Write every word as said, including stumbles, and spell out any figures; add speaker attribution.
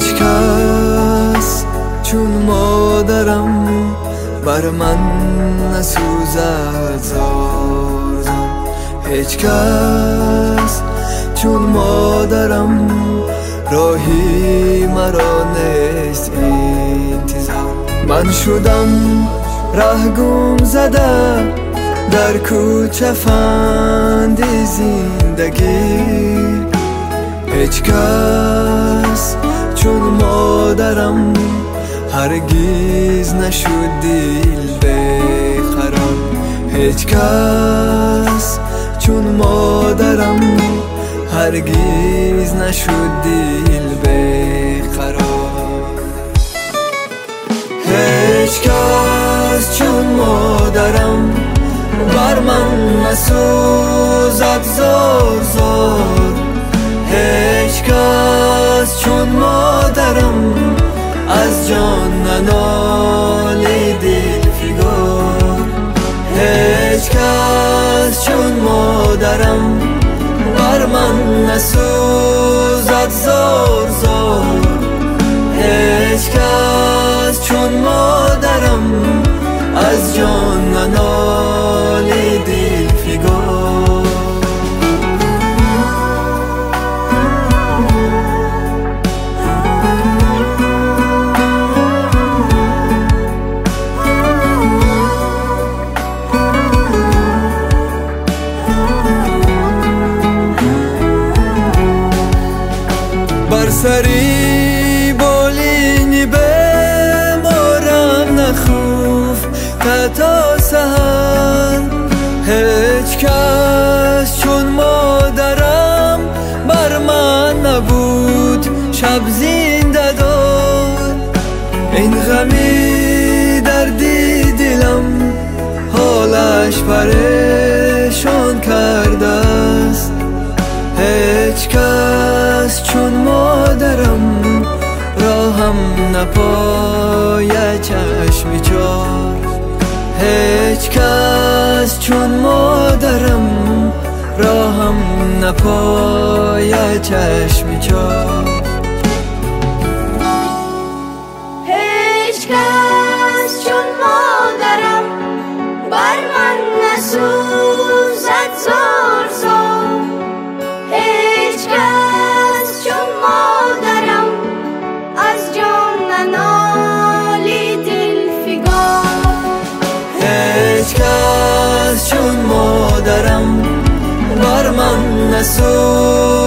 Speaker 1: هیچ کس چون مادرم بر من نسوزد زار زار. هیچ کس چون مادرم راهی مرا نیست انتظار. من شدم ره گم زده در کوچه فند زندگی. هیچ کس چون مادرم هرگز نشد دل بقرار. هیچ کس چون مادرم هرگز نشد دل بقرار. هیچ کس چون مادرم بر من نسوزد زار زار. هیچ کس چون مادرم از جان ننالی دل فگار. هیچ کس چون مادرم بر من نسوزد زار زار. هیچ کس چون مادرم از جان ننالی دل فگار. بر سری بالینی بمارم نخوف تا سحر. هیچ کس چون مادرم بر من نبود شب زنده دار. این غمی دردی دلم حالش پریشان کرده است. هیچ کس چون مادرم راهم نپاید چشم چار. هیچ کس چون مادرم راهم نپاید چشم چار.
Speaker 2: هیچ کس چون مادرم بر من نسوزد زار زار. هیچ کس چون مادرم از جان ننالی دل فگار.
Speaker 1: هیچ کس چون مادرم بر من نسوزد